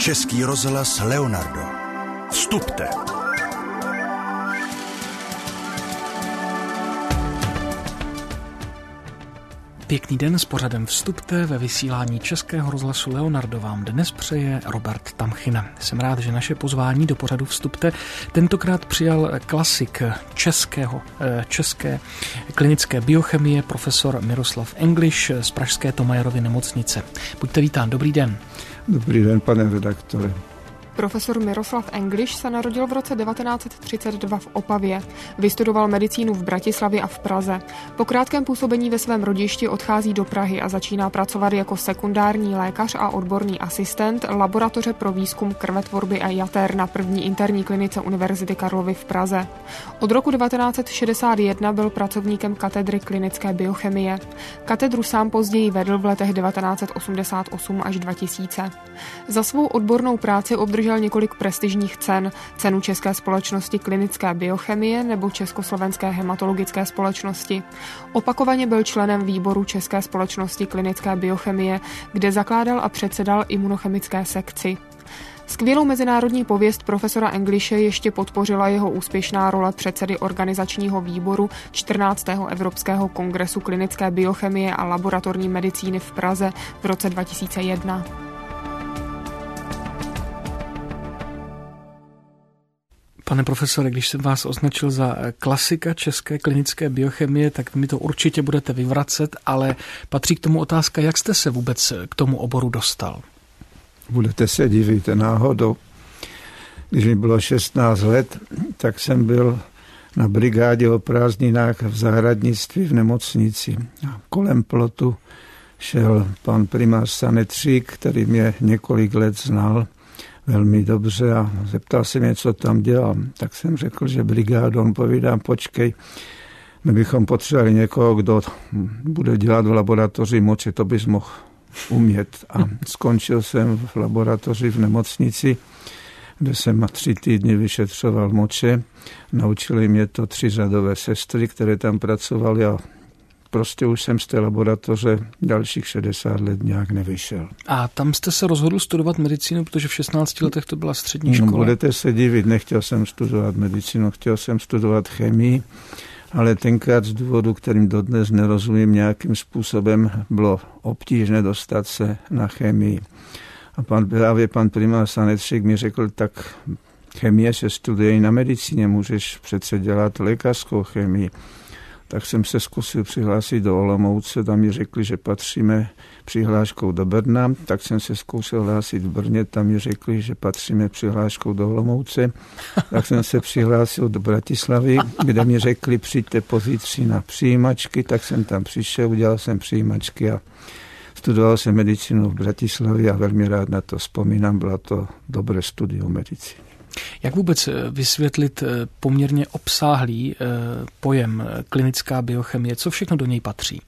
Český rozhlas Leonardo. Vstupte. Pěkný den s pořadem Vstupte ve vysílání Českého rozhlasu Leonardo vám dnes přeje Robert Tamchina. Jsem rád, že naše pozvání do pořadu Vstupte tentokrát přijal klasik české klinické biochemie profesor Miroslav Engliš z pražské Thomayerovy nemocnice. Buďte vítán, dobrý den. Dobrý den, pane redaktore. Profesor Miroslav Engliš se narodil v roce 1932 v Opavě. Vystudoval medicínu v Bratislavě a v Praze. Po krátkém působení ve svém rodišti odchází do Prahy a začíná pracovat jako sekundární lékař a odborný asistent laboratoře pro výzkum krvetvorby a jater na první interní klinice Univerzity Karlovy v Praze. Od roku 1961 byl pracovníkem katedry klinické biochemie. Katedru sám později vedl v letech 1988 až 2000. Za svou odbornou práci obdržel několik prestižních cen, cenu České společnosti klinické biochemie nebo Československé hematologické společnosti. Opakovaně byl členem výboru České společnosti klinické biochemie, kde zakládal a předsedal imunochemické sekci. Skvělou mezinárodní pověst profesora Englishe ještě podpořila jeho úspěšná role předsedy organizačního výboru 14. Evropského kongresu klinické biochemie a laboratorní medicíny v Praze v roce 2001. Pane profesore, když jsem vás označil za klasika české klinické biochemie, tak mi to určitě budete vyvracet, ale patří k tomu otázka, jak jste se vůbec k tomu oboru dostal? Budete se divit náhodou. Když mi bylo 16 let, tak jsem byl na brigádě o prázdninách v zahradnictví v nemocnici. A kolem plotu šel pan primář Sanetřík, který mě několik let znal velmi dobře a zeptal se mě, co tam dělám. Tak jsem řekl, že brigádu. On povídá, počkej, my bychom potřebovali někoho, kdo bude dělat v laboratoři moče, to bys mohl umět. A skončil jsem v laboratoři v nemocnici, kde jsem 3 týdny vyšetřoval moče. Naučili mě to 3 řadové sestry, které tam pracovaly a prostě už jsem z té laboratoře dalších 60 let nějak nevyšel. A tam jste se rozhodl studovat medicínu, protože v 16 letech to byla střední škola? Budete se divit, nechtěl jsem studovat medicínu, chtěl jsem studovat chemii, ale tenkrát z důvodu, kterým dodnes nerozumím, nějakým způsobem bylo obtížné dostat se na chemii. A pan primář Sanetřík mi řekl, tak chemie se studuje i na medicíně, můžeš přece dělat lékařskou chemii. Tak jsem se zkusil přihlásit do Olomouce, tam mi řekli, že patříme přihláškou do Brna, tak jsem se zkusil hlásit v Brně, tam mi řekli, že patříme přihláškou do Olomouce, tak jsem se přihlásil do Bratislavy, kde mi řekli, přijďte pozítří na přijímačky, tak jsem tam přišel, udělal jsem přijímačky a studoval jsem medicínu v Bratislavě a velmi rád na to vzpomínám, bylo to dobré studium medicíny. Jak vůbec vysvětlit poměrně obsáhlý pojem klinická biochemie? Co všechno do něj patří?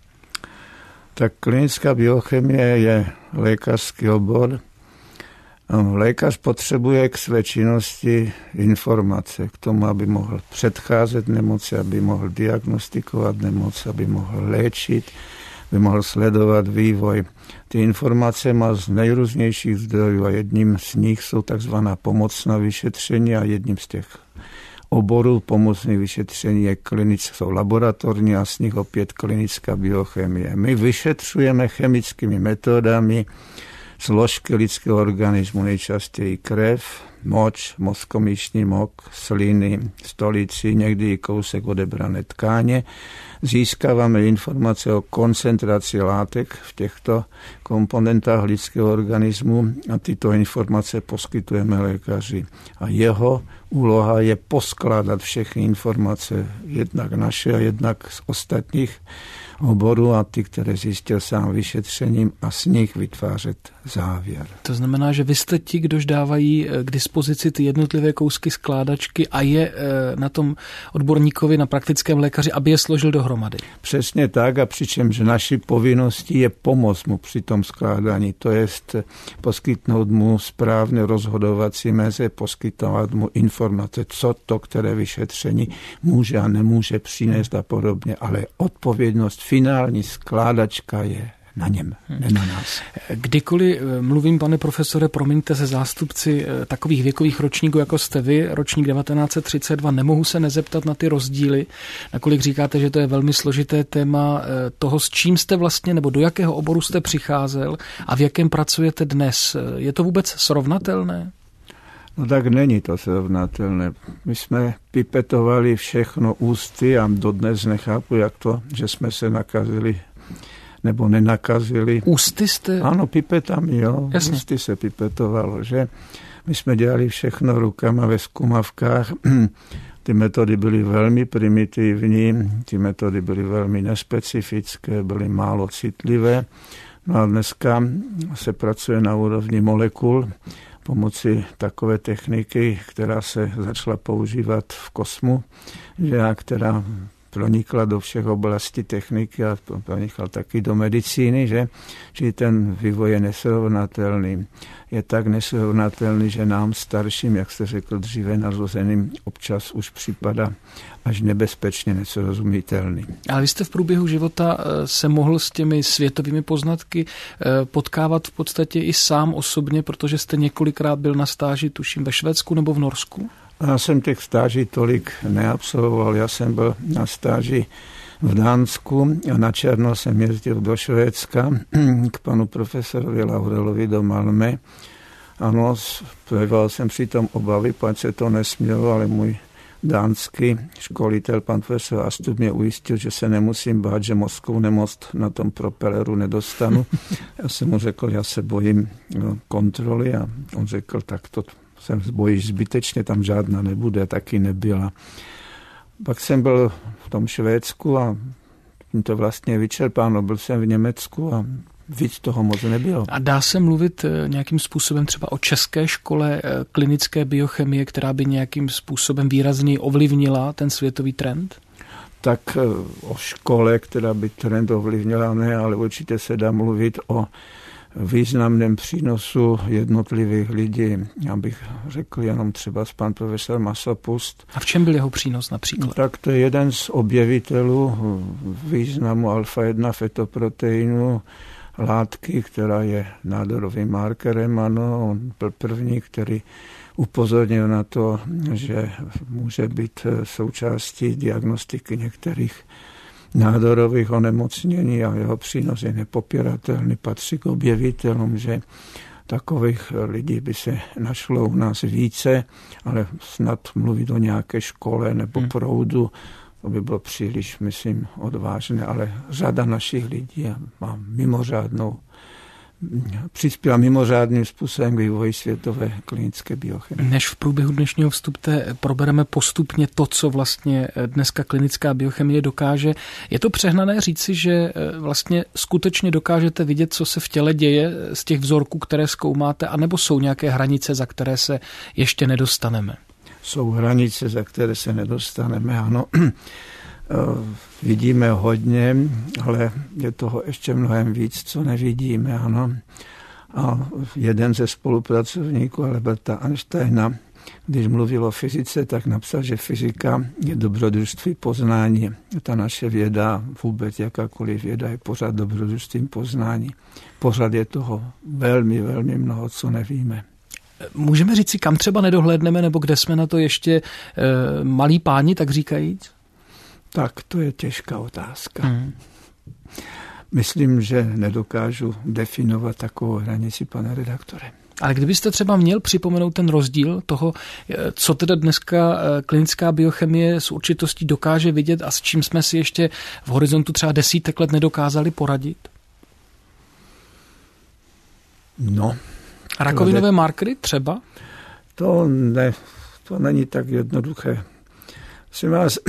Tak klinická biochemie je lékařský obor. Lékař potřebuje k své činnosti informace k tomu, aby mohl předcházet nemoci, aby mohl diagnostikovat nemoc, aby mohl léčit, by mohl sledovat vývoj. Ty informace má z nejrůznějších zdrojů a jedním z nich jsou takzvaná pomocná vyšetření a jedním z těch oborů pomocných vyšetření jsou laboratorní a z nich opět klinická biochemie. My vyšetřujeme chemickými metodami složky lidského organismu, nejčastěji krev, moč, mozkomyšní mok, sliny, stolici, někdy i kousek odebrané tkáně. Získáváme informace o koncentraci látek v těchto komponentách lidského organismu a tyto informace poskytujeme lékaři. A jeho úloha je poskládat všechny informace, jednak naše a jednak z ostatních oborů a ty, které zjistil sám vyšetřením a z nich vytvářet závěr. To znamená, že vy jste ti, kdož dávají k dispozici ty jednotlivé kousky skládačky a je na tom odborníkovi, na praktickém lékaři, aby je složil dohromady. Přesně tak a přičemž naší povinností je pomoct mu při tom skládání, to jest poskytnout mu správné rozhodovací meze, poskytovat mu informace, co to, které vyšetření může a nemůže přinést a podobně, ale odpovědnost finální skládačka je na něm, ne na nás. Kdykoliv mluvím, pane profesore, promiňte, se zástupci takových věkových ročníků, jako jste vy, ročník 1932, nemohu se nezeptat na ty rozdíly, nakolik říkáte, že to je velmi složité téma toho, s čím jste vlastně, nebo do jakého oboru jste přicházel a v jakém pracujete dnes. Je to vůbec srovnatelné? No tak není to srovnatelné. My jsme pipetovali všechno ústy a dodnes nechápu, jak to, že jsme se nakazili nebo nenakazili. Ústy jste? Ano, pipetami, jo. Jasně. Ústy se pipetovalo, že? My jsme dělali všechno rukama ve zkumavkách. Ty metody byly velmi primitivní, ty metody byly velmi nespecifické, byly málo citlivé. No a dneska se pracuje na úrovni molekul pomocí takové techniky, která se začala používat v kosmu, která pronikla do všech oblastí techniky a pronikla taky do medicíny, že? Čili ten vývoj je nesrovnatelný. Je tak nesrovnatelný, že nám starším, jak jste řekl, dříve narozeným, občas už připadá až nebezpečně nesrozumitelný. Ale vy jste v průběhu života se mohl s těmi světovými poznatky potkávat v podstatě i sám osobně, protože jste několikrát byl na stáži, tuším, ve Švédsku nebo v Norsku? Já jsem těch stáží tolik neabsolvoval. Já jsem byl na stáži v Dánsku a na černo jsem jezdil do Švédska k panu profesorovi Laurelovi do Malmö. Ano, projevoval jsem přitom obavy, pač se to nesmělo, ale můj dánský školitel, pan profesor Astrup, mě ujistil, že se nemusím bát, že mozkovou nemoc na tom propeleru nedostanu. Já jsem mu řekl, já se bojím kontroly a on řekl, tak to se bojíš zbytečně, tam žádná nebude, taky nebyla. Pak jsem byl v tom Švédsku a to vlastně vyčerpáno. Byl jsem v Německu a víc toho moc nebylo. A dá se mluvit nějakým způsobem třeba o české škole klinické biochemie, která by nějakým způsobem výrazně ovlivnila ten světový trend? Tak o škole, která by trend ovlivnila, ne, ale určitě se dá mluvit o významném přínosu jednotlivých lidí. Já bych řekl jenom třeba pan profesor Masopust. A v čem byl jeho přínos například? Tak to je jeden z objevitelů významu alfa-1 fetoproteinu, látky, která je nádorovým markerem. Ano, on byl první, který upozornil na to, že může být součástí diagnostiky některých nádorových onemocnění a jeho přínos je nepopiratelný, patří k objevitelům, že takových lidí by se našlo u nás více, ale snad mluvit o nějaké škole nebo proudu, to by bylo příliš, myslím, odvážné, ale řada našich lidí má přispěla mimořádným způsobem k vývoji světové klinické biochemie. Než v průběhu dnešního vstupu probereme postupně to, co vlastně dneska klinická biochemie dokáže. Je to přehnané říci, že vlastně skutečně dokážete vidět, co se v těle děje z těch vzorků, které zkoumáte, anebo jsou nějaké hranice, za které se ještě nedostaneme? Jsou hranice, za které se nedostaneme, ano. Vidíme hodně, ale je toho ještě mnohem víc, co nevidíme, ano. A jeden ze spolupracovníků Alberta Einsteina, když mluvil o fyzice, tak napsal, že fyzika je dobrodružství poznání. Ta naše věda, vůbec jakákoliv věda, je pořád dobrodružstvím poznání. Pořád je toho velmi, velmi mnoho, co nevíme. Můžeme říct si, kam třeba nedohlédneme, nebo kde jsme na to ještě malí páni, tak říkajíc? Tak to je těžká otázka. Myslím, že nedokážu definovat takovou hranici, pane redaktore. Ale kdybyste třeba měl připomenout ten rozdíl toho, co teda dneska klinická biochemie s určitostí dokáže vidět a s čím jsme si ještě v horizontu třeba desítek let nedokázali poradit? No. Rakovinové markery třeba? To není tak jednoduché. Prosím vás,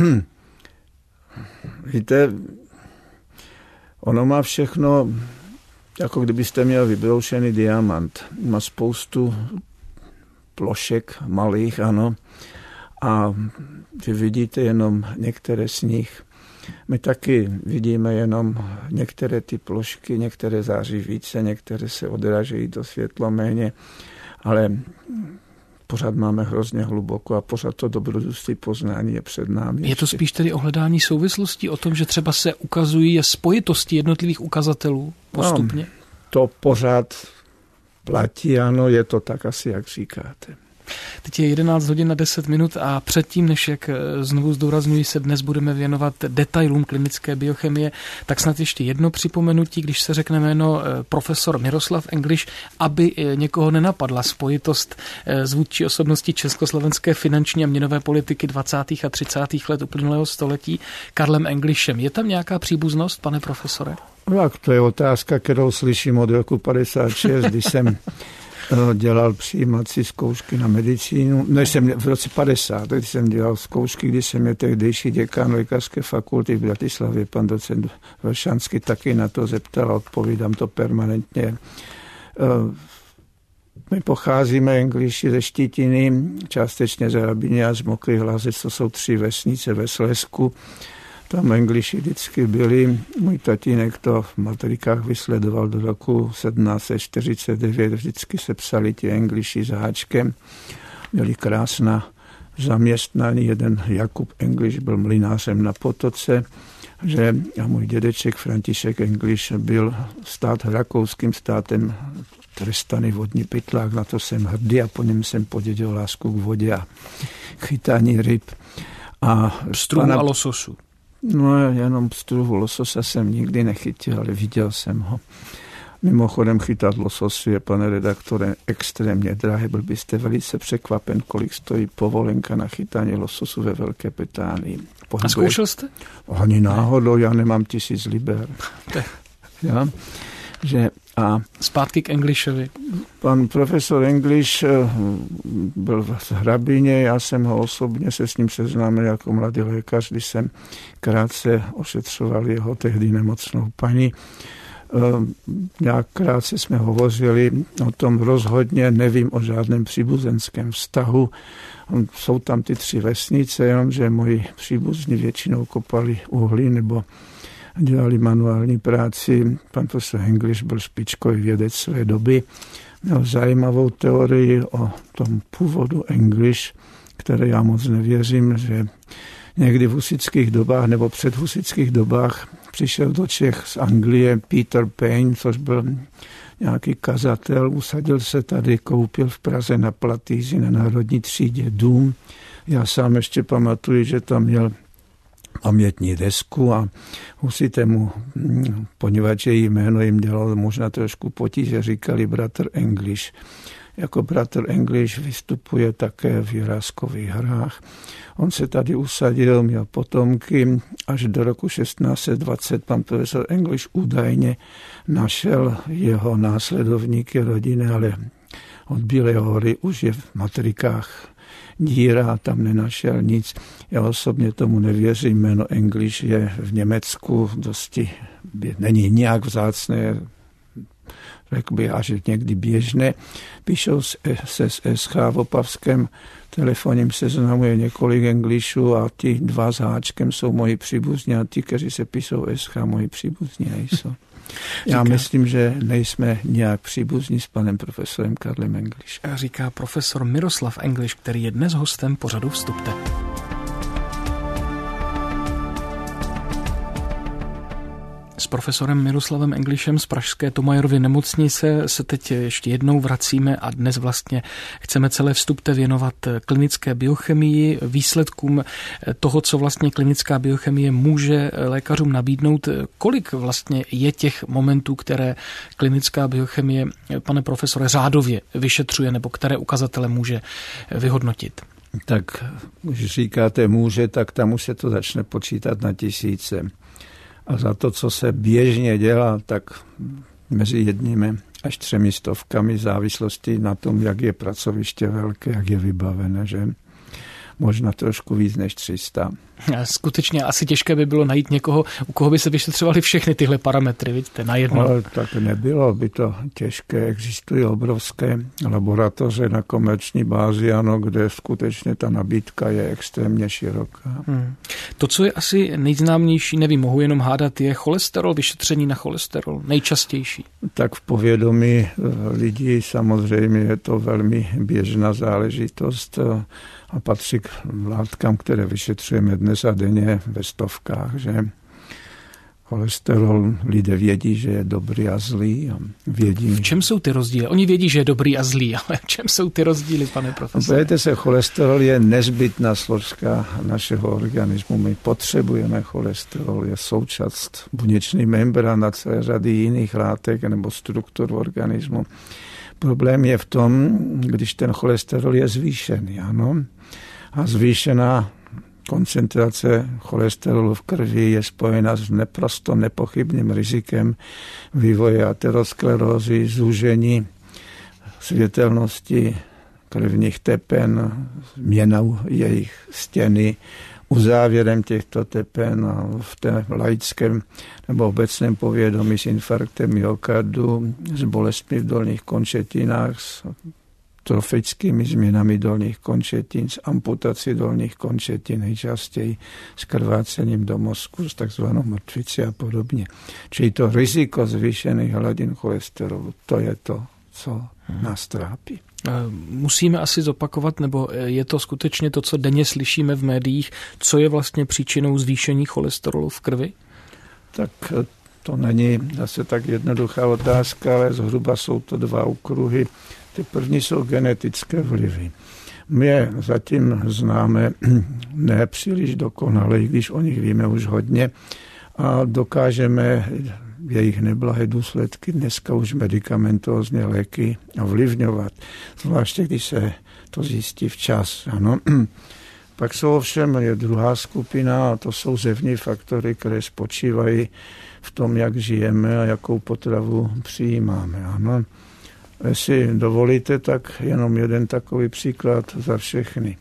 víte, ono má všechno, jako kdybyste měl vybroušený diamant. Má spoustu plošek malých, ano, a vy vidíte jenom některé z nich. My taky vidíme jenom některé ty plošky, některé září více, některé se odrážejí do světla méně, ale pořád máme hrozně hluboko a pořád to dobrodružství poznání je před námi. Je to spíš tedy o hledání souvislostí, o tom, že třeba se ukazují spojitosti jednotlivých ukazatelů postupně? No, to pořád platí, ano, je to tak asi, jak říkáte. Teď je 11 hodin na 10 minut a předtím, než jak znovu zdůrazňuji, se dnes budeme věnovat detailům klinické biochemie, tak snad ještě jedno připomenutí, když se řekne jméno profesor Miroslav Engliš, aby někoho nenapadla spojitost s vůdčí osobností československé finanční a měnové politiky 20. a 30. let uplynulého století Karlem Englišem. Je tam nějaká příbuznost, pane profesore? Tak to je otázka, kterou slyším od roku 56, když jsem dělal přijímací zkoušky na medicínu. Než jsem v roce 50, když jsem dělal zkoušky, když jsem je tehdejší děkán lékařské fakulty v Bratislavě, pan docent Vršanský, taky na to zeptal a odpovídám to permanentně. My pocházíme Engliši ze Štítiny, částečně z Hrabiny a z Mokrý Hlasec, to jsou 3 vesnice ve Slezsku. Tam Engliši vždycky byli. Můj tatínek to v matrikách vysledoval do roku 1749. Vždycky se psali ti Engliši s háčkem. Měli krásná zaměstnání. Jeden Jakub Engliš byl mlynářem na Potoce. A můj dědeček František Engliš byl rakouským státem trestaný vodní pytlák. Na to jsem hrdý a po něm jsem podědil lásku k vodě a chytání ryb. A struhu a lososu. No, jenom struhu lososa jsem nikdy nechytil, ale viděl jsem ho. Mimochodem chytat lososu je, pane redaktore, extrémně drahé. Byl byste velice překvapen, kolik stojí povolenka na chytání lososu ve Velké Británii. A zkoušel jste? Ani náhodou, já nemám 1000 liber. Ja? A zpátky k Englishovi. Pan profesor English byl v Hrabině, já jsem ho osobně se s ním seznámil jako mladý lékař, když jsem krátce ošetřoval jeho tehdy nemocnou paní. Nějak krátce jsme hovořili o tom, rozhodně nevím o žádném příbuzenském vztahu. Jsou tam ty 3 vesnice, jenomže moji příbuzní většinou kopali uhlí nebo dělali manuální práci. Pan profesor English byl špičkový vědec své doby. Měl zajímavou teorii o tom původu English, které já moc nevěřím, že někdy v husitských dobách nebo před husitských dobách přišel do Čech z Anglie Peter Payne, což byl nějaký kazatel, usadil se tady, koupil v Praze na Platýzi na Národní třídě dům. Já sám ještě pamatuju, že tam měl pamětní desku a husité mu, poněvadž její jméno jim dělalo možná trošku potíže, říkali bratr English. Jako bratr English vystupuje také v Jiráskových hrách. On se tady usadil, měl potomky. Až do roku 1620 pan profesor English údajně našel jeho následovníky rodiny, ale od Bílé hory už je v matrikách díra, tam nenašel nic. Já osobně tomu nevěřím, jméno English je v Německu dosti, není nějak vzácné, řekl bych, až někdy běžné. Píšou se z SH v Opavském telefonním seznamu je několik Englishů a ti 2 s háčkem jsou moji příbuzní a ti, kteří se píšou SH, moji příbuzní nejsou. Já myslím, že nejsme nějak příbuzní s panem profesorem Karlem English. Říká profesor Miroslav Engliš, který je dnes hostem pořadu Vstupte. S profesorem Miroslavem Englishem z pražské Thomayerovy nemocnice se teď ještě jednou vracíme a dnes vlastně chceme celé Vstupte věnovat klinické biochemii, výsledkům toho, co vlastně klinická biochemie může lékařům nabídnout. Kolik vlastně je těch momentů, které klinická biochemie, pane profesore, řádově vyšetřuje nebo které ukazatele může vyhodnotit? Tak, když říkáte může, tak tam už se to začne počítat na tisíce. A za to, co se běžně dělá, tak mezi 1 až 3 stovkami závislosti na tom, jak je pracoviště velké, jak je vybavené, že možná trošku víc než 300. Skutečně asi těžké by bylo najít někoho, u koho by se vyšetřovaly všechny tyhle parametry, vidíte, najednou. Ale tak nebylo by to těžké. Existují obrovské laboratoře na komerční bázi, ano, kde skutečně ta nabídka je extrémně široká. To, co je asi nejznámější, nevím, mohu jenom hádat, je cholesterol, vyšetření na cholesterol, nejčastější. Tak v povědomí lidí samozřejmě je to velmi běžná záležitost a patří k látkám, které vyšetřujeme dnes a denně ve stovkách, že cholesterol lidé vědí, že je dobrý a zlý. A vědí. V čem jsou ty rozdíly? Oni vědí, že je dobrý a zlý, ale v čem jsou ty rozdíly, pane profesore? Pojďte se, cholesterol je nezbytná složka našeho organismu. My potřebujeme cholesterol, je součást buněčné membrany a celé řady jiných látek nebo struktur organismu. Problém je v tom, když ten cholesterol je zvýšený, ano, a zvýšená koncentrace cholesterolu v krvi je spojena s naprosto nepochybným rizikem vývoje aterosklerózy, zúžení světelnosti krevních tepen, změnou jejich stěny, uzávěrem těchto tepen a v té laickém nebo obecném povědomí s infarktem myokardu, s bolestmi v dolních končetinách, s trofickými změnami dolních končetin, s amputací dolních končetin, nejčastěji s krvácením do mozku, s takzvanou mrtvicí a podobně. Čili to riziko zvýšených hladin cholesterolu, to je to, co nás trápí. Musíme asi zopakovat, nebo je to skutečně to, co denně slyšíme v médiích, co je vlastně příčinou zvýšení cholesterolu v krvi? Tak to není zase tak jednoduchá otázka, ale zhruba jsou to dva okruhy. Ty první jsou genetické vlivy. My je zatím známe ne příliš dokonale, i když o nich víme už hodně a dokážeme jejich neblahé důsledky dneska už medikamentózně léky ovlivňovat. Zvláště, když se to zjistí včas. Ano. Pak jsou ovšem je druhá skupina a to jsou zevní faktory, které spočívají v tom, jak žijeme a jakou potravu přijímáme. Ano. Jestli dovolíte, tak jenom jeden takový příklad za všechny.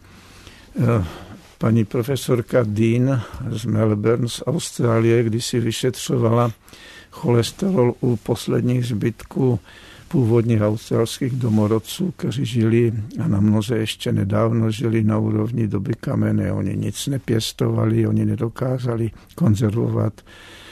Paní profesorka Dean z Melbourne z Austrálie, když si vyšetřovala cholesterol u posledních zbytků původních australských domorodců, kteří žili a na mnoze ještě nedávno žili na úrovni doby kamenné. Oni nic nepěstovali, oni nedokázali konzervovat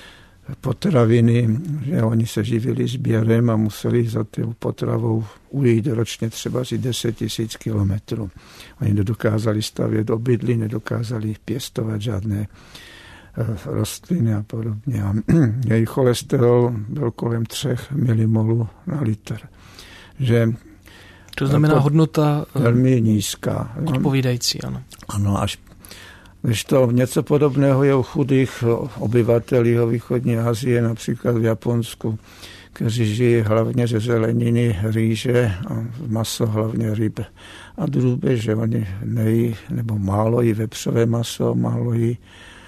potraviny, že oni se živili sběrem a museli za tou potravou ujít ročně třeba si 10 000 kilometrů. Oni nedokázali stavět obydlí, nedokázali pěstovat žádné rostliny a podobně. A jejich cholesterol byl kolem 3 milimolů na litr. Že to znamená hodnota velmi nízká. Odpovídající, ano. Ano, až když to něco podobného je u chudých obyvatel jihovýchodní Asie, například v Japonsku, kteří žijí hlavně ze zeleniny, rýže a maso, hlavně ryb a drůbeže. Oni nejí, nebo málo jí vepřové maso, málo jí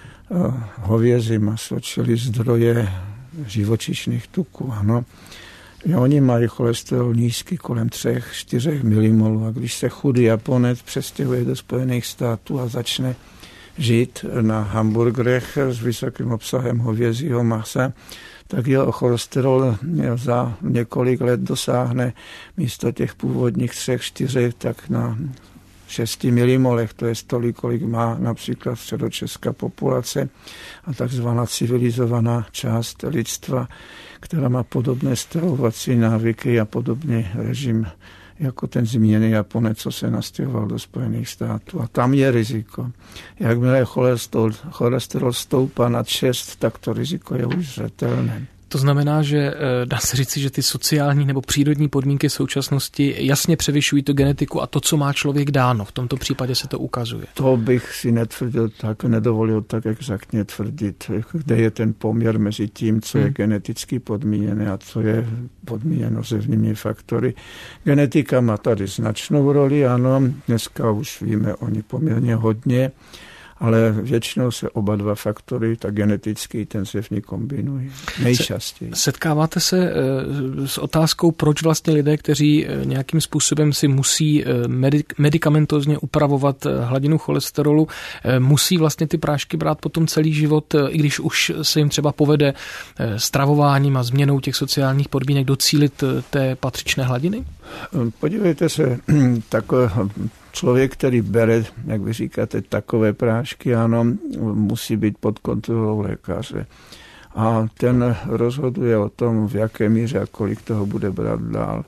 hovězí maso, čili zdroje živočišných tuků. Ano. Oni mají cholesterol nízký kolem 3-4 milimolů a když se chudý Japonec přestěhuje do Spojených států a začne žít na hamburgerech s vysokým obsahem hovězího masa, tak jeho cholesterol za několik let dosáhne místo těch původních 3-4 tak na 6 milimolech, to je tolik, kolik má například středočeská populace a takzvaná civilizovaná část lidstva, která má podobné stravovací návyky a podobný režim jako ten zmíněný Japonec, co se nastěhoval do Spojených států. A tam je riziko. Jakmile cholesterol stoupá nad 6, tak to riziko je už zřetelné. To znamená, že dá se říci, že ty sociální nebo přírodní podmínky současnosti jasně převyšují tu genetiku a to, co má člověk dáno. V tomto případě se to ukazuje. To bych si nedovolil tak exaktně tvrdit, kde je ten poměr mezi tím, co je geneticky podmíněné a co je podmíněno zevnými faktory. Genetika má tady značnou roli, ano, dneska už víme o ní poměrně hodně ale většinou se oba dva faktory, tak genetický, ten se v ní kombinují nejčastěji. Setkáváte se s otázkou, proč vlastně lidé, kteří nějakým způsobem si musí medikamentozně upravovat hladinu cholesterolu, musí vlastně ty prášky brát potom celý život, i když už se jim třeba povede stravováním a změnou těch sociálních podmínek docílit té patřičné hladiny? Podívejte se, takový člověk, který bere, jak vy říkáte, takové prášky, ano, musí být pod kontrolou lékaře. A ten rozhoduje o tom, v jaké míře a kolik toho bude brát dál.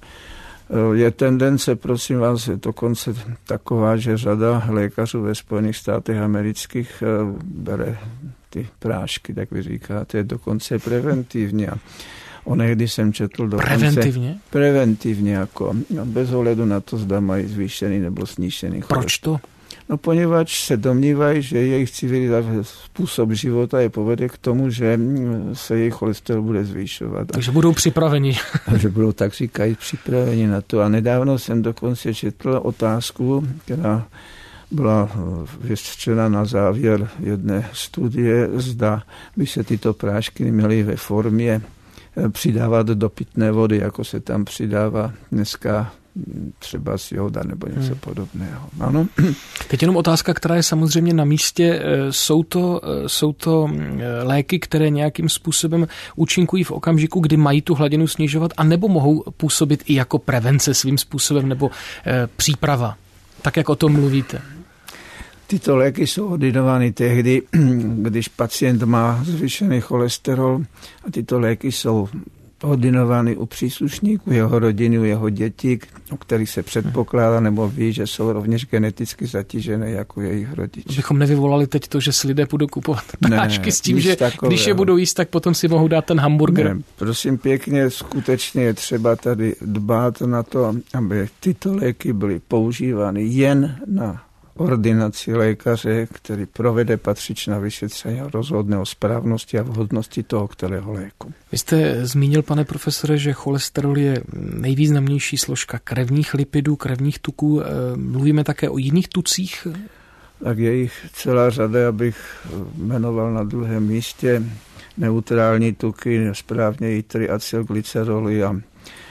Je tendence, prosím vás, je dokonce taková, že řada lékařů ve Spojených státech amerických bere ty prášky, tak vy říkáte, dokonce preventivně. Onehdy jsem četl dokonce... Preventivně, jako bez ohledu na to, zda mají zvýšený nebo snížený cholesterol. Proč to? No poněvadž se domnívají, že jejich civilizační způsob života je povede k tomu, že se jejich cholesterol bude zvýšovat. Takže budou připraveni. Že budou, tak říkají, připraveni na to. A nedávno jsem dokonce četl otázku, která byla vyřčena na závěr jedné studie, zda by se tyto prášky měly ve formě přidávat do pitné vody, jako se tam přidává dneska třeba z joda nebo něco podobného. Ano. Teď jenom otázka, která je samozřejmě na místě. Jsou to léky, které nějakým způsobem účinkují v okamžiku, kdy mají tu hladinu snižovat, a nebo mohou působit i jako prevence svým způsobem nebo příprava, tak jak o tom mluvíte? Tyto léky jsou ordinovány tehdy, když pacient má zvýšený cholesterol, a tyto léky jsou ordinovány u příslušníků, jeho rodiny, u jeho dětí, o kterých se předpokládá nebo ví, že jsou rovněž geneticky zatížené jako jejich rodiče. Bychom nevyvolali teď to, že si lidé budou kupovat prášky s tím, že když je budou jíst, tak potom si mohou dát ten hamburger. Ne, prosím pěkně, skutečně je třeba tady dbát na to, aby tyto léky byly používány jen na ordinaci lékaře, který provede patřičná vyšetření a rozhodne o správnosti a vhodnosti toho kterého léku. Vy jste zmínil, pane profesore, že cholesterol je nejvýznamnější složka krevních lipidů, krevních tuků. Mluvíme také o jiných tucích? Tak je jich celá řada, abych jmenoval na druhém místě. Neutrální tuky, správně i triacylglyceroly a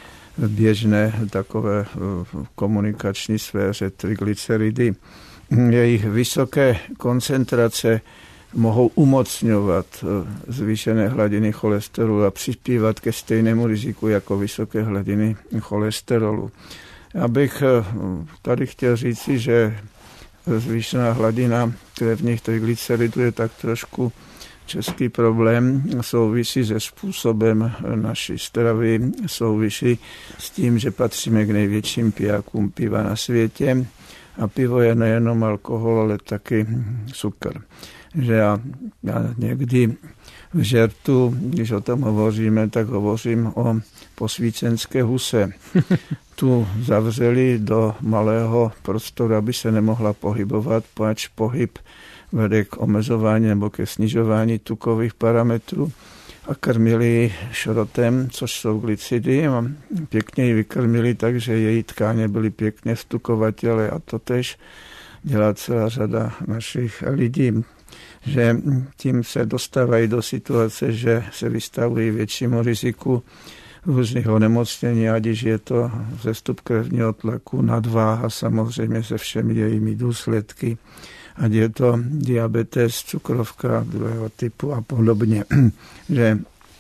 běžné takové komunikační sféře triglyceridy. Jejich vysoké koncentrace mohou umocňovat zvýšené hladiny cholesterolu a přispívat ke stejnému riziku jako vysoké hladiny cholesterolu. Já bych tady chtěl říci, že zvýšená hladina krevních triglyceridů je tak trošku český problém, souvisí se způsobem naší stravy, souvisí s tím, že patříme k největším pijákům piva na světě, a pivo je nejenom alkohol, ale taky cukr. Že já někdy v žertu, když o tom hovoříme, tak hovořím o posvícenské huse. Tu zavřeli do malého prostoru, aby se nemohla pohybovat, pač pohyb vede k omezování nebo ke snižování tukových parametrů, a krmili šrotem, což jsou glycidy, a pěkně ji vykrmili tak, že její tkáně byly pěkně vstukovatělé, a to tež dělá celá řada našich lidí, že tím se dostávají do situace, že se vystavují většímu riziku různých onemocnění, ať je to vzestup krevního tlaku, nadváha samozřejmě se všemi jejími důsledky, ať je to diabetes, cukrovka druhého typu a podobně. Že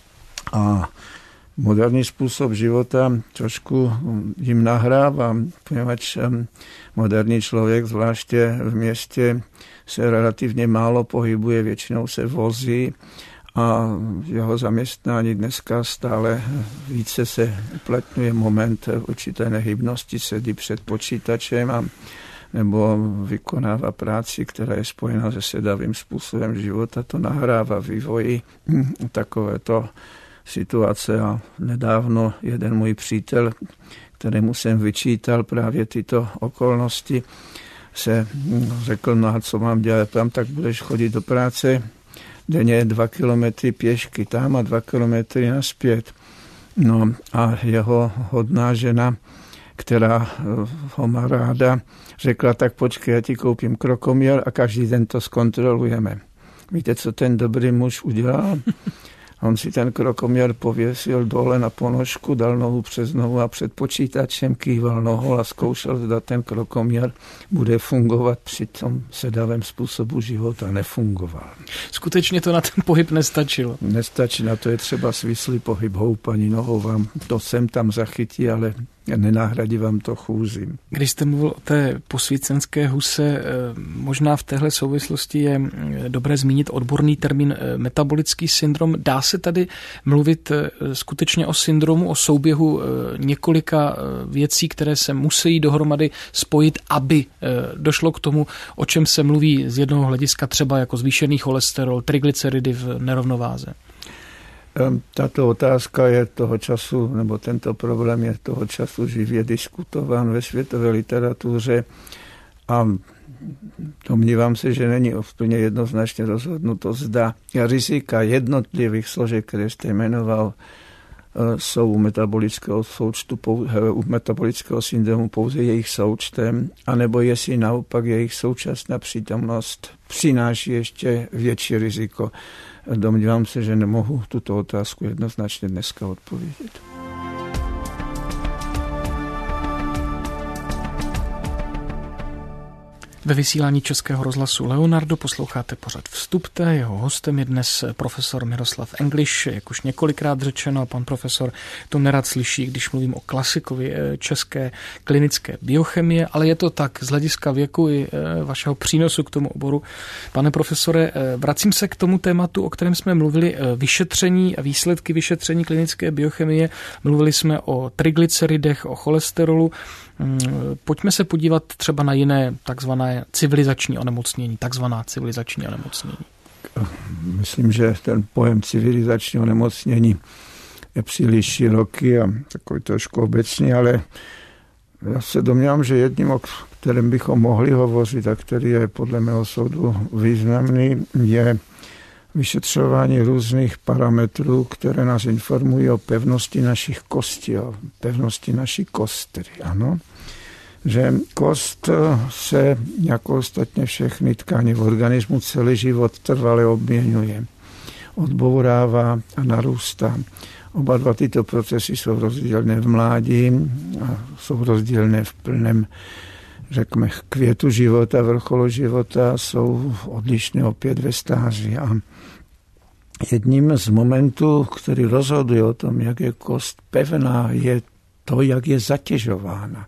a moderní způsob života trošku jim nahrává, poněvadž moderní člověk, zvláště v městě, se relativně málo pohybuje, většinou se vozí, a jeho zaměstnání dneska stále více se uplatňuje moment určité nehybnosti, sedí před počítačem nebo vykonává práci, která je spojena se sedavým způsobem života. To nahrává vývoji takovéto situace, a nedávno jeden můj přítel, kterému jsem vyčítal právě tyto okolnosti, se řekl, no a co mám dělat tam, tak budeš chodit do práce denně 2 kilometry pěšky tam a 2 kilometry naspět. No a jeho hodná žena, která ho má ráda, řekla, tak počkej, já ti koupím krokoměr a každý den to zkontrolujeme. Víte, co ten dobrý muž udělal? On si ten krokoměr pověsil dole na ponožku, dal nohu přes nohu a před počítačem kýval nohou a zkoušel, zda ten krokoměr bude fungovat při tom sedavém způsobu života. Nefungoval. Skutečně to na ten pohyb nestačilo. Nestačí, na to je třeba svislý pohyb houpaní nohou, vám to sem tam zachytí, ale nenahradí vám to chůzi. Když jste mluvil o té posvícenské huse, možná v téhle souvislosti je dobré zmínit odborný termín metabolický syndrom. Dá se tady mluvit skutečně o syndromu, o souběhu několika věcí, které se musí dohromady spojit, aby došlo k tomu, o čem se mluví z jednoho hlediska třeba jako zvýšený cholesterol, triglyceridy v nerovnováze? Tato otázka je toho času, nebo tento problém je toho času živě diskutován ve světové literatuře a domnívám se, že není úplně jednoznačně rozhodnuto, zda rizika jednotlivých složek, které jste jmenoval, jsou u metabolického součtu, u metabolického syndromu pouze jejich součtem, anebo jestli naopak jejich současná přítomnost přináší ještě větší riziko. Domnívám se, že nemohu tuto otázku jednoznačně dneska odpovědět. Ve vysílání Českého rozhlasu Leonardo posloucháte pořad Vstupte. Jeho hostem je dnes profesor Miroslav Engliš. Jak už několikrát řečeno, pan profesor to nerad slyší, když mluvím o klasikovi české klinické biochemie, ale je to tak z hlediska věku i vašeho přínosu k tomu oboru. Pane profesore, vracím se k tomu tématu, o kterém jsme mluvili, vyšetření a výsledky vyšetření klinické biochemie. Mluvili jsme o triglyceridech, o cholesterolu. Pojďme se podívat třeba na jiné takzvané civilizační onemocnění, takzvaná civilizační onemocnění. Myslím, že ten pojem civilizační onemocnění je příliš široký a takový trošku obecný, ale já se domnívám, že jedním, o kterém bychom mohli hovořit a který je podle mého soudu významný, je vyšetřování různých parametrů, které nás informují o pevnosti našich kostí, o pevnosti naší kostry. Ano, že kost se, jako ostatně všechny tkáně v organismu, celý život trvale obměňuje, odbourává a narůstá. Oba dva tyto procesy jsou rozdílné v mládí a jsou rozdílné v plném, řekněme, květu života, vrcholu života, jsou odlišné opět ve stáří. A jedním z momentů, který rozhoduje o tom, jak je kost pevná, je to, jak je zatěžována.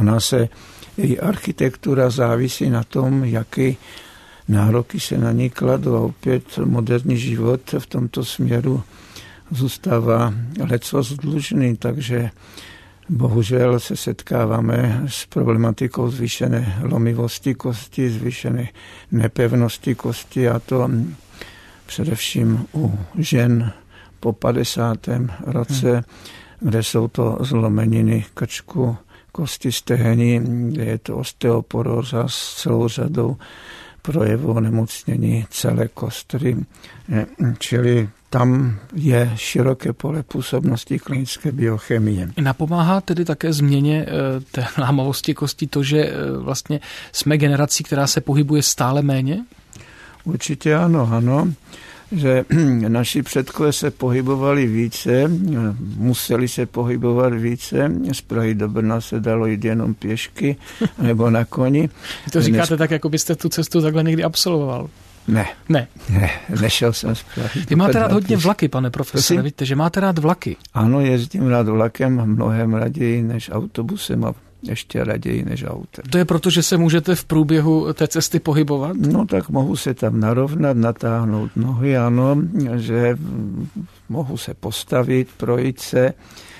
Její architektura závisí na tom, jaké nároky se na ní kladou. A opět moderní život v tomto směru zůstává lecos dlužný, takže bohužel se setkáváme s problematikou zvýšené lomivosti kosti, zvýšené nepevnosti kosti, a to především u žen po 50. roce, kde jsou to zlomeniny krčku, kosti stehní, kde je to osteoporóza s celou řadou projevů onemocnění celé kostry. Čili tam je široké pole působnosti klinické biochemie. Napomáhá tedy také změně té lámavosti kosti to, že vlastně jsme generací, která se pohybuje stále méně? Určitě ano, že naši předkové se pohybovali více, museli se pohybovat více, z Prahy do Brna se dalo jít jenom pěšky nebo na koni. To říkáte tak, jako byste tu cestu takhle někdy absolvoval. Ne, nešel jsem z Prahy. Vy máte rád hodně vlaky, pane profesore, víte, že máte rád vlaky. Ano, jezdím rád vlakem, mnohem raději než autobusem a ještě raději než autem. To je proto, že se můžete v průběhu té cesty pohybovat? No tak mohu se tam narovnat, natáhnout nohy, ano, že mohu se postavit, projít se.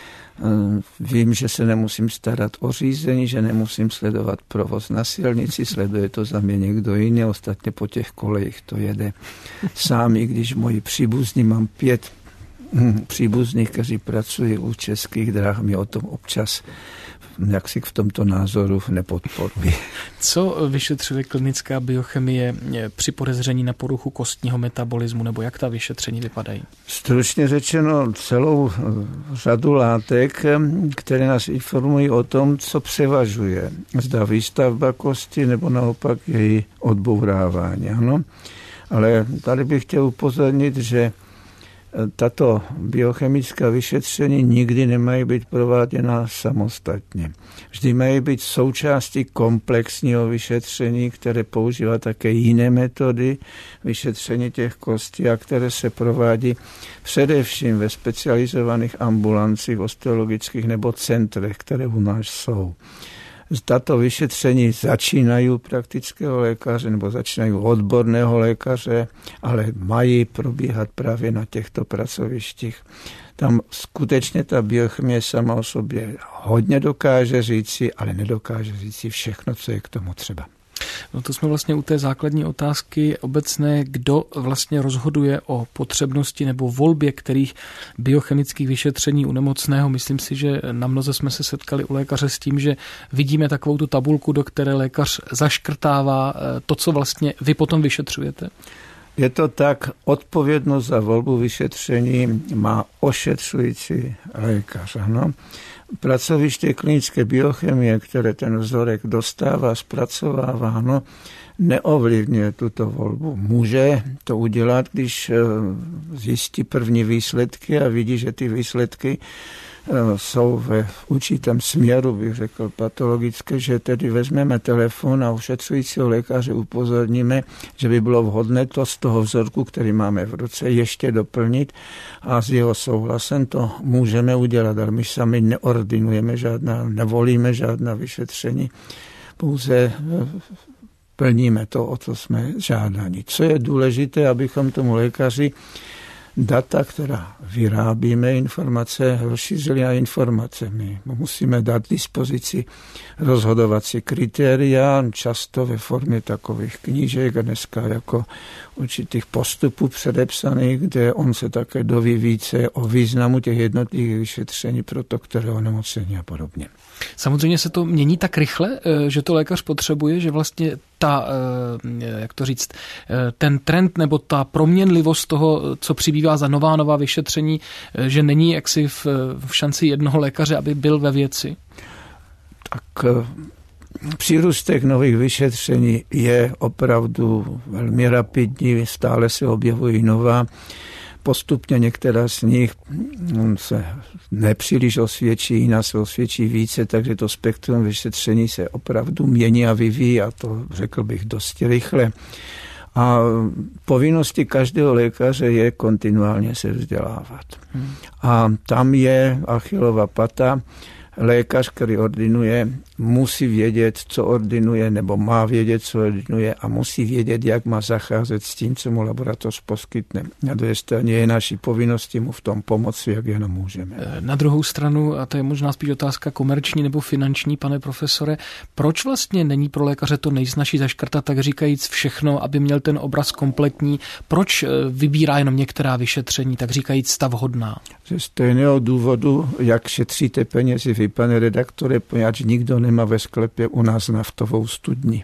Vím, že se nemusím starat o řízení, že nemusím sledovat provoz na silnici, sleduje to za mě někdo jiný, ostatně po těch kolejích to jede sám, i když moji příbuzní, mám 5 příbuzných, kteří pracují u Českých drah, mě o tom občas jaksi v tomto názoru nepodporují. Co vyšetřuje klinická biochemie při podezření na poruchu kostního metabolismu, nebo jak ta vyšetření vypadají? Stručně řečeno celou řadu látek, které nás informují o tom, co převažuje. Zda výstavba kosti, nebo naopak její odbourávání. Ano? Ale tady bych chtěl upozornit, že tato biochemická vyšetření nikdy nemají být prováděna samostatně. Vždy mají být součástí komplexního vyšetření, které používá také jiné metody vyšetření těch kostí a které se provádí především ve specializovaných ambulancích, osteologických nebo centrech, které u nás jsou. Tato vyšetření začínají u praktického lékaře nebo začínají u odborného lékaře, ale mají probíhat právě na těchto pracovištích. Tam skutečně ta biochemie sama o sobě hodně dokáže říci, ale nedokáže říci všechno, co je k tomu třeba. No to jsme vlastně u té základní otázky obecné, kdo vlastně rozhoduje o potřebnosti nebo volbě kterých biochemických vyšetření u nemocného. Myslím si, že na mnoze jsme se setkali u lékaře s tím, že vidíme takovou tu tabulku, do které lékař zaškrtává to, co vlastně vy potom vyšetřujete. Je to tak, odpovědnost za volbu vyšetření má ošetřující lékař. Ano. Pracoviště klinické biochemie, které ten vzorek dostává, zpracovává, neovlivňuje tuto volbu. Může to udělat, když zjistí první výsledky a vidí, že ty výsledky jsou ve určitém směru, bych řekl, patologické, že tedy vezmeme telefon a ošetřujícího lékaře upozorníme, že by bylo vhodné to z toho vzorku, který máme v ruce, ještě doplnit a s jeho souhlasem to můžeme udělat, ale my sami neordinujeme nevolíme žádná vyšetření, pouze plníme to, o co jsme žádani. Co je důležité, abychom tomu lékaři data, která vyrábíme, informace, rozšířili na informace. My musíme dát dispozici rozhodovací kritéria, často ve formě takových knížek a dneska jako určitých postupů předepsaných, kde on se také doví více o významu těch jednotlivých vyšetření pro to, které onemocnění a podobně. Samozřejmě se to mění tak rychle, že to lékař potřebuje, že vlastně ten trend nebo ta proměnlivost toho, co přibývá za nová vyšetření, že není jaksi v šanci jednoho lékaře, aby byl ve věci? Tak přírůstek nových vyšetření je opravdu velmi rapidní, stále se objevují nová. Postupně některá z nich se nepříliš osvědčí, jiná se osvědčí více, takže to spektrum vyšetření se opravdu mění a vyvíjí a to řekl bych dosti rychle. A povinností každého lékaře je kontinuálně se vzdělávat. A tam je Achillova pata. Lékař, který ordinuje, musí vědět, co ordinuje, nebo má vědět, co ordinuje a musí vědět, jak má zacházet s tím, co mu laboratoř poskytne. Na druhé straně je naší povinností mu v tom pomoci, jak jenom můžeme. Na druhou stranu, a to je možná spíš otázka komerční nebo finanční, pane profesore, proč vlastně není pro lékaře to nejsnažší zaškrtat, tak říkajíc všechno, aby měl ten obraz kompletní? Proč vybírá jenom některá vyšetření, tak říkajíc stav-hodná? Ze stejného důvodu, jak šetříte penězi vy, pane redaktore, poněvadž nikdo nemá ve sklepě u nás naftovou studni.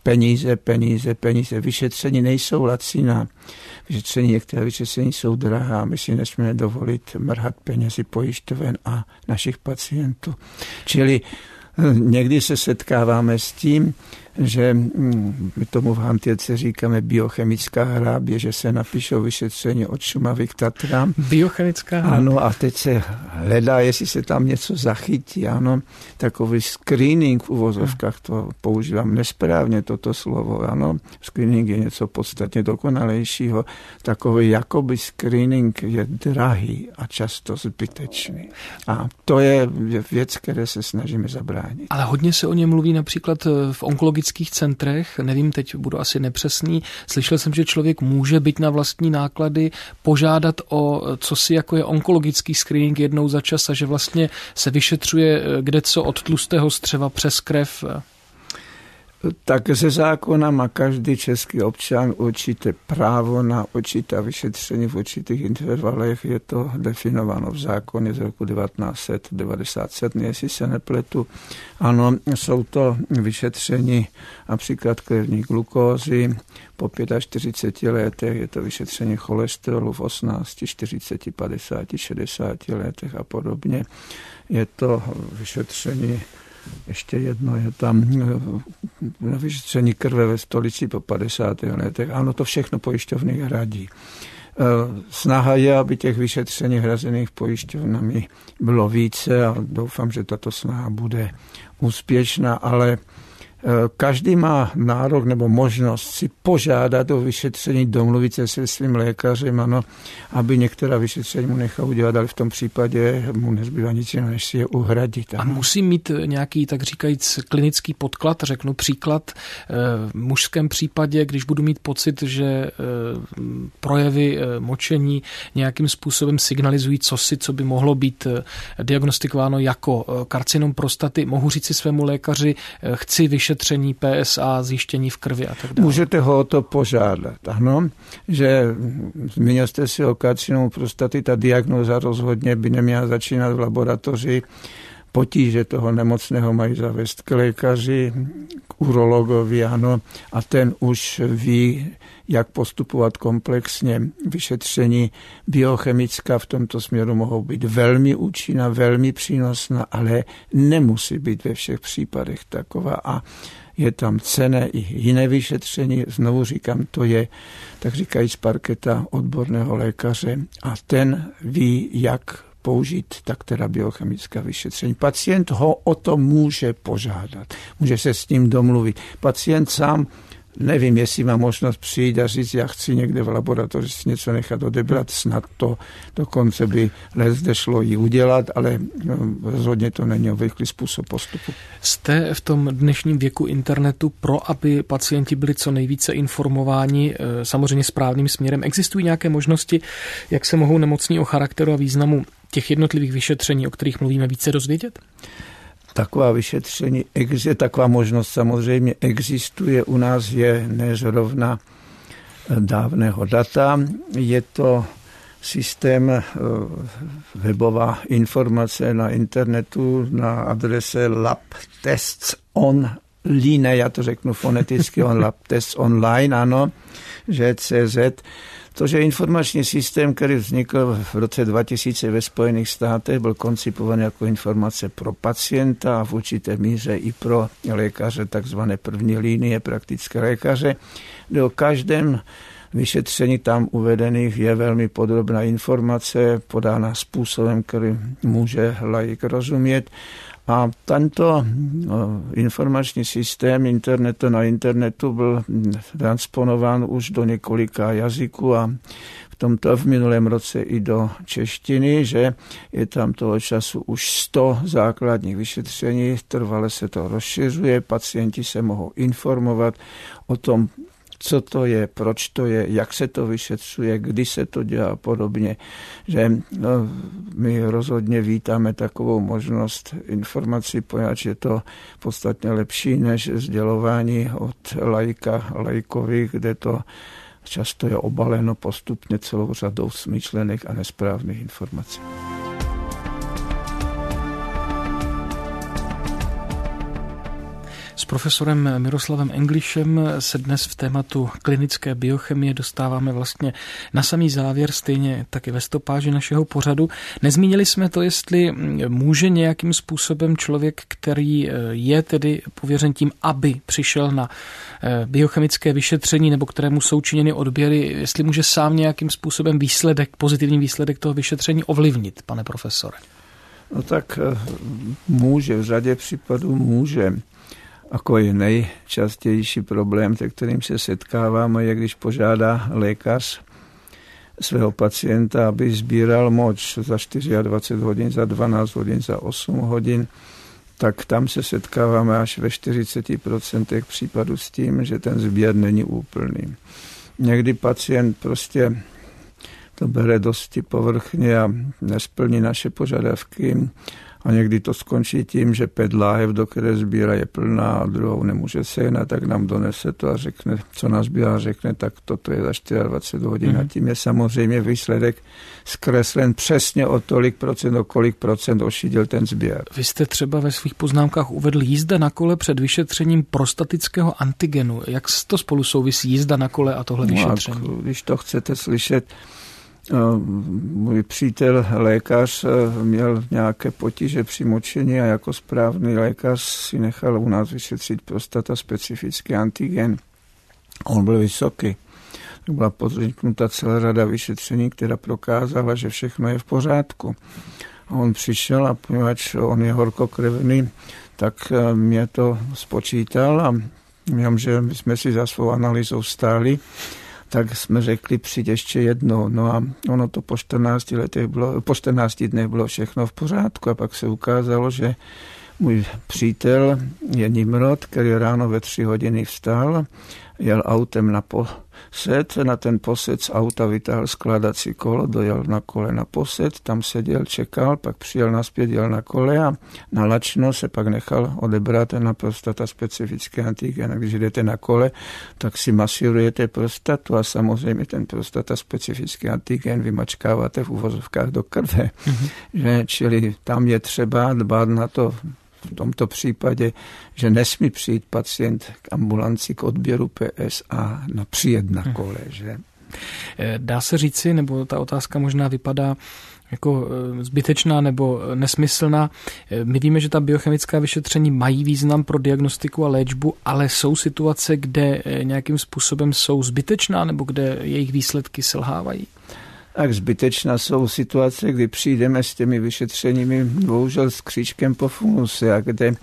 Peníze. Vyšetření nejsou laciná. Některé vyšetření jsou drahá. My si nesmíme dovolit mrhat penězi pojišťoven a našich pacientů. Čili někdy se setkáváme s tím, že my tomu v hantýrce říkáme biochemická hrábě, že se napíšou vyšetření od Šumavy k Tatrám. Biochemická hrábě. Ano, a teď se hledá, jestli se tam něco zachytí. Ano, takový screening v uvozovkách, to používám nesprávně toto slovo. Ano, screening je něco podstatně dokonalejšího. Takový jakoby screening je drahý a často zbytečný. A to je věc, které se snažíme zabránit. Ale hodně se o něm mluví například v onkologických centrech, nevím, teď budu asi nepřesný, slyšel jsem, že člověk může být na vlastní náklady, požádat o cosi jako je onkologický screening jednou za čas a že vlastně se vyšetřuje kdeco od tlustého střeva přes krev. Tak ze zákona má každý český občan určité právo na určitá vyšetření v určitých intervalech. Je to definováno v zákoně z roku 1997, jestli se nepletu. Ano, jsou to vyšetření například krevní glukózy. Po 45 letech je to vyšetření cholesterolu v 18, 40, 50, 60 letech a podobně. Je to vyšetření, ještě jedno je tam vyšetření krve ve stolici po 50 letech. Ano, to všechno pojišťovny hradí. Snaha je, aby těch vyšetření hrazených pojišťovnami bylo více a doufám, že tato snaha bude úspěšná, ale každý má nárok nebo možnost si požádat o vyšetření, domluvit se se svým lékařem, ano, aby některá vyšetření mu nechal udělat, ale v tom případě mu nezbývá nic jiného, než si je uhradit. A musí mít nějaký, tak říkajíc, klinický podklad, řeknu příklad, v mužském případě, když budu mít pocit, že projevy močení nějakým způsobem signalizují cosi, co by mohlo být diagnostikováno jako karcinom prostaty, mohu říct si svému lékaři, chci vyšetření PSA, zjištění v krvi a tak dále. Můžete ho o to požádat, ano, že zmínil jste si o karcinomu prostaty, ta diagnóza rozhodně by neměla začínat v laboratoři. Potíže toho nemocného mají zavést k lékaři, k urologovi, ano, a ten už ví, jak postupovat komplexně. Vyšetření biochemická v tomto směru mohou být velmi účinná, velmi přínosná, ale nemusí být ve všech případech taková a je tam cenné i jiné vyšetření. Znovu říkám, to je, tak říkají z parketa odborného lékaře a ten ví, jak použít tak teda biochemická vyšetření. Pacient ho o to může požádat, může se s ním domluvit. Pacient sám nevím, jestli má možnost přijít a říct, já chci někde v laboratoři si něco nechat odebrat, snad to dokonce by zde šlo jí udělat, ale rozhodně to není obvyklý způsob postupu. Jste v tom dnešním věku internetu pro, aby pacienti byli co nejvíce informováni, samozřejmě správným směrem. Existují nějaké možnosti, jak se mohou nemocní o charakteru a významu těch jednotlivých vyšetření, o kterých mluvíme, více dozvědět? Taková vyšetření, taková možnost samozřejmě existuje. U nás je nezrovna dávného data. Je to systém webová informace na internetu na adrese labtests online, já to řeknu foneticky, labtests online, ano, že CZ. To, že informační systém, který vznikl v roce 2000 ve Spojených státech, byl koncipovaný jako informace pro pacienta a v určité míře i pro lékaře, takzvané první linie, praktické lékaře, kde o každém vyšetření tam uvedených je velmi podrobná informace, podána způsobem, který může laik rozumět. A tento informační systém na internetu byl transponován už do několika jazyků a v minulém roce i do češtiny, že je tam toho času už 100 základních vyšetření, trvale se to rozšiřuje, pacienti se mohou informovat o tom, co to je, proč to je, jak se to vyšetřuje, kdy se to dělá a podobně. Že my rozhodně vítáme takovou možnost informací, poněvadž je to podstatně lepší než sdělování od laikovi, kde to často je obaleno postupně celou řadou smyšlených a nesprávných informací. S profesorem Miroslavem Englishem se dnes v tématu klinické biochemie dostáváme vlastně na samý závěr, stejně taky ve stopáži našeho pořadu. Nezmínili jsme to, jestli může nějakým způsobem člověk, který je tedy pověřen tím, aby přišel na biochemické vyšetření nebo kterému jsou činěny odběry, jestli může sám nějakým způsobem pozitivní výsledek toho vyšetření ovlivnit, pane profesore. No tak může, v řadě případů může. Jako je nejčastější problém, se kterým se setkáváme, je, když požádá lékař svého pacienta, aby sbíral moč za 24 hodin, za 12 hodin, za 8 hodin, tak tam se setkáváme až ve 40% případů s tím, že ten sběr není úplný. Někdy pacient prostě to bere dosti povrchně a nesplní naše požadavky A někdy to skončí tím, že 5 láhev, do které sbírá, je plná a druhou nemůže sehnat, tak nám donese to a řekne, co nazbírá, řekne, tak toto je za 24 hodin. A tím je samozřejmě výsledek zkreslen přesně o tolik procent, o kolik procent ošidil ten sběr. Vy jste třeba ve svých poznámkách uvedl jízda na kole před vyšetřením prostatického antigenu. Jak to spolu souvisí jízda na kole a tohle vyšetření? No, když to chcete slyšet, můj přítel lékař měl nějaké potíže při močení a jako správný lékař si nechal u nás vyšetřit prostata specifický antigen. On byl vysoký. Tak byla podniknuta celá řada vyšetření, která prokázala, že všechno je v pořádku. A on přišel a poněvadž on je horkokrevný, tak mě to spočítal a vím, že my jsme si za svou analýzou stáli, tak jsme řekli, přijď ještě jednou. No a ono to po 14 dnech bylo všechno v pořádku a pak se ukázalo, že můj přítel je Nimrod, který ráno ve 3 hodiny vstal, jel autem na posed, na ten posed z auta vytáhl skládací kolo, dojel na kole na posed, tam seděl, čekal, pak přijel nazpět, jel na kole a na lačno se pak nechal odebrat na prostata specifické antigen. Když jdete na kole, tak si masírujete prostatu a samozřejmě ten prostata specifický antigen vymačkáváte v uvozovkách do krve. Že? Čili tam je třeba dbát na to, v tomto případě, že nesmí přijít pacient k ambulanci k odběru PS a přijet na kole. Že? Dá se říci, nebo ta otázka možná vypadá jako zbytečná nebo nesmyslná. My víme, že ta biochemická vyšetření mají význam pro diagnostiku a léčbu, ale jsou situace, kde nějakým způsobem jsou zbytečná nebo kde jejich výsledky selhávají? Tak zbytečná jsou situace, kdy přijdeme s těmi vyšetřeními bohužel s křížkem po funuse a kde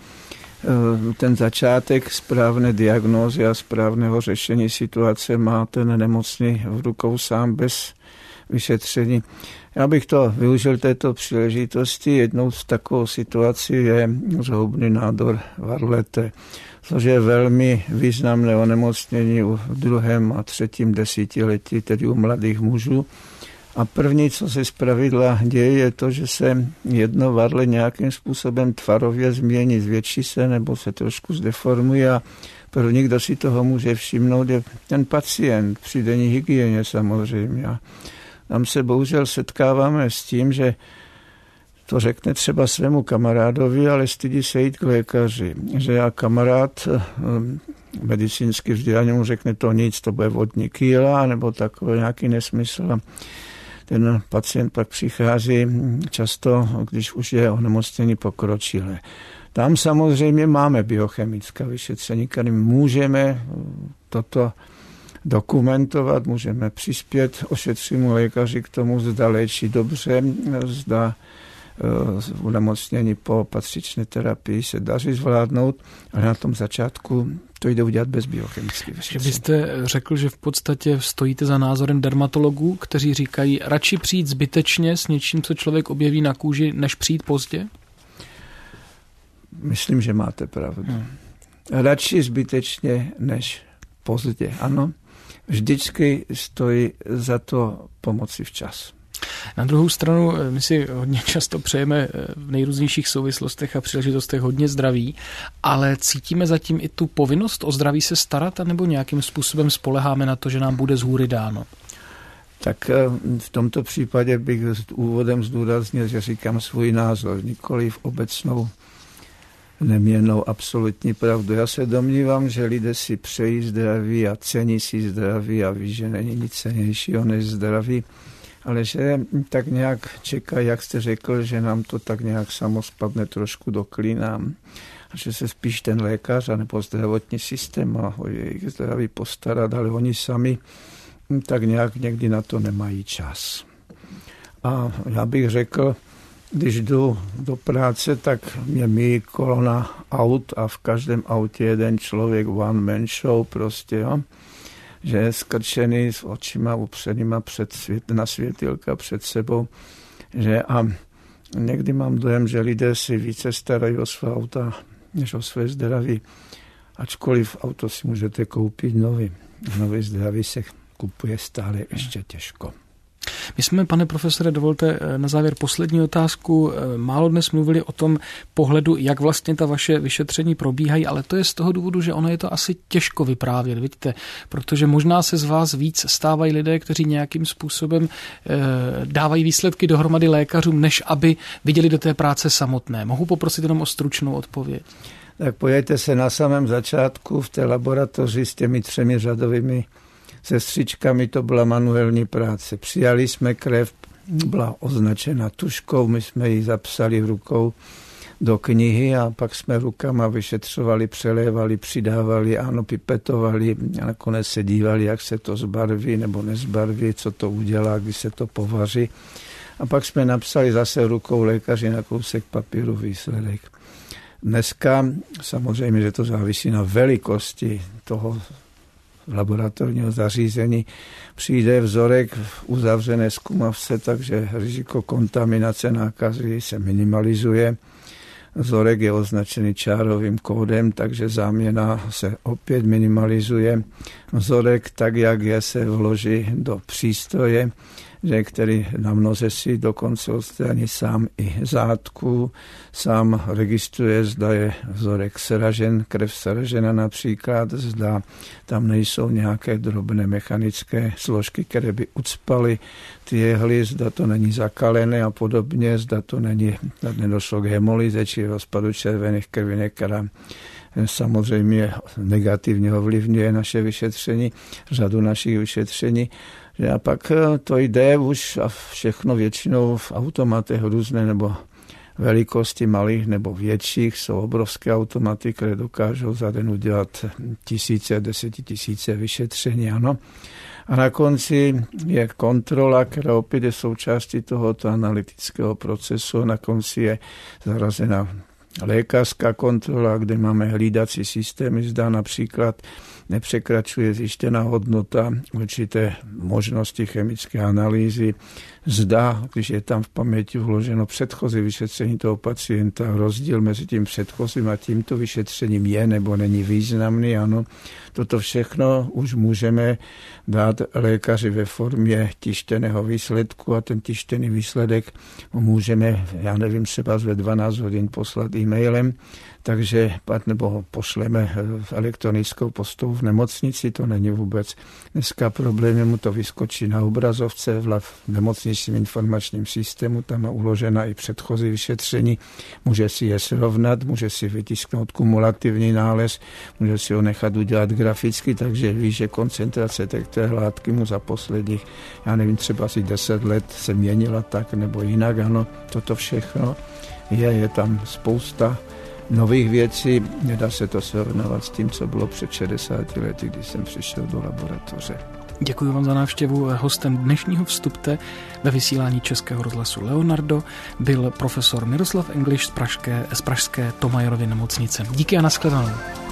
ten začátek správné diagnózy a správného řešení situace má ten nemocný v rukou sám bez vyšetření. Já bych to využil této příležitosti. Jednou z takovou situací je zhoubný nádor varlete, což je velmi významné onemocnění v 2. a 3. desetiletí, tedy u mladých mužů. A první, co se zpravidla děje, je to, že se jedno varle nějakým způsobem tvarově změní, zvětší se nebo se trošku zdeformuje a první, kdo si toho může všimnout, je ten pacient při denní hygieně samozřejmě. A tam se bohužel setkáváme s tím, že to řekne třeba svému kamarádovi, ale stydí se jít k lékaři. Že já kamarád medicínsky vzdělaný mu řekne to nic, to bude vodní kýla nebo takový nějaký nesmysl. Ten pacient pak přichází často, když už je onemocnění pokročilé. Tam samozřejmě máme biochemická vyšetření, kterým můžeme toto dokumentovat, můžeme přispět ošetřenému lékaři k tomu, zda léčí dobře, zda onemocnění po patřičné terapii se daří zvládnout, ale na tom začátku to jde udělat bez biochemických vyšetření. Že byste řekl, že v podstatě stojíte za názorem dermatologů, kteří říkají, radši přijít zbytečně s něčím, co člověk objeví na kůži, než přijít pozdě? Myslím, že máte pravdu. Radši zbytečně, než pozdě. Ano, vždycky stojí za to pomoci včas. Na druhou stranu, my si hodně často přejeme v nejrůznějších souvislostech a příležitostech hodně zdraví, ale cítíme zatím i tu povinnost o zdraví se starat, anebo nějakým způsobem spoleháme na to, že nám bude zhůry dáno? Tak v tomto případě bych úvodem zdůraznil, že říkám svůj názor, nikoliv obecnou neměnnou absolutní pravdu. Já se domnívám, že lidé si přejí zdraví a cení si zdraví a ví, že není nic cennějšího než zdraví, ale že tak nějak čekají, jak jste řekl, že nám to tak nějak samo spadne trošku do klína a že se spíš ten lékař nebo zdravotní systém a o jejich zdraví postarat, ale oni sami tak nějak někdy na to nemají čas. A já bych řekl, když jdu do práce, tak mě míjí kolona aut a v každém autě jeden člověk, one man show prostě, jo? Že je skrčený s očima upřenýma na světýlka před sebou. Že a někdy mám dojem, že lidé si více starají o své auta, než o své zdraví. Ačkoliv auto si můžete koupit nový. Nový zdraví se kupuje stále ještě těžko. My jsme, pane profesore, dovolte na závěr poslední otázku. Málo dnes mluvili o tom pohledu, jak vlastně ta vaše vyšetření probíhají, ale to je z toho důvodu, že ono je to asi těžko vyprávět, vidíte, protože možná se z vás víc stávají lidé, kteří nějakým způsobem dávají výsledky dohromady lékařům, než aby viděli do té práce samotné. Mohu poprosit jenom o stručnou odpověď? Tak pojďte se na samém začátku v té laboratoři s těmi 3 řadovými sestřičkami, to byla manuální práce. Přijali jsme krev, byla označena tužkou, my jsme ji zapsali rukou do knihy a pak jsme rukama vyšetřovali, přelévali, přidávali, pipetovali a nakonec se dívali, jak se to zbarví nebo nezbarví, co to udělá, když se to povaří. A pak jsme napsali zase rukou lékaři na kousek papíru výsledek. Dneska samozřejmě, že to závisí na velikosti toho laboratorního zařízení. Přijde vzorek v uzavřené zkumavce, takže riziko kontaminace nákazy se minimalizuje. Vzorek je označený čárovým kódem, takže záměna se opět minimalizuje. Vzorek, tak jak je, se vloží do přístroje, který na mnoze si dokonce odstraní sám i zátku, sám registruje, zda je vzorek sražen, krev sražena například, zda tam nejsou nějaké drobné mechanické složky, které by ucpaly ty jehly, zda to není zakalené a podobně, zda to nedošlo k hemolyze či rozpadu červených krvinek, která samozřejmě negativně ovlivňuje naše vyšetření, řadu našich vyšetření. A pak to jde už a všechno většinou v automatech různé nebo velikosti malých nebo větších. Jsou obrovské automaty, které dokážou za den udělat 1000 a 10 000 vyšetření. Ano. A na konci je kontrola, která opět je součástí tohoto analytického procesu. Na konci je zarazena lékařská kontrola, kde máme hlídací systémy, zda například nepřekračuje zjištěná hodnota určité možnosti chemické analýzy. Zda, když je tam v paměti vloženo předchozí vyšetření toho pacienta, rozdíl mezi tím předchozím a tímto vyšetřením je nebo není významný. Ano, toto všechno už můžeme dát lékaři ve formě tištěného výsledku a ten tištěný výsledek můžeme, třeba ve 12 hodin poslat e-mailem, takže nebo ho pošleme v elektronickou poštou v nemocnici, to není vůbec dneska problém, mu to vyskočí na obrazovce v nemocničním informačním systému, tam má uložena i předchozí vyšetření, může si je srovnat, může si vytisknout kumulativní nález, může si ho nechat udělat graficky, takže ví, že koncentrace té látky mu za posledních, třeba asi 10 let se měnila tak nebo jinak, ano, toto všechno je tam spousta nových věcí, nedá se to srovnávat s tím, co bylo před 60 lety, když jsem přišel do laboratoře. Děkuji vám za návštěvu. Hostem dnešního Vstupte ve vysílání Českého rozhlasu Leonardo byl profesor Miroslav Engliš z pražské Thomayerovy nemocnice. Díky a nashledanou.